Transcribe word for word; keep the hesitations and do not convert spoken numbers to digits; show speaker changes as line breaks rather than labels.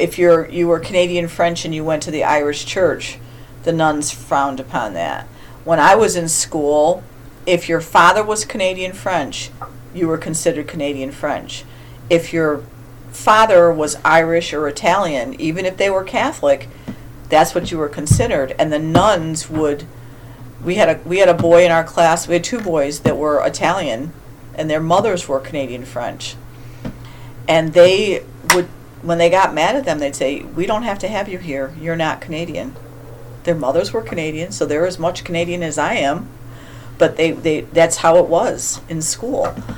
if you're you were Canadian French and you went to the Irish church, the nuns frowned upon that. When I was in school, if your father was Canadian French, you were considered Canadian French. If your father was Irish or Italian, even if they were Catholic, that's what you were considered. And the nuns would, we had a we had a boy in our class, we had two boys that were Italian, and their mothers were Canadian French. And they would, when they got mad at them, they'd say, "We don't have to have you here. You're not Canadian." Their mothers were Canadian, so they're as much Canadian as I am. But they, they that's how it was in school.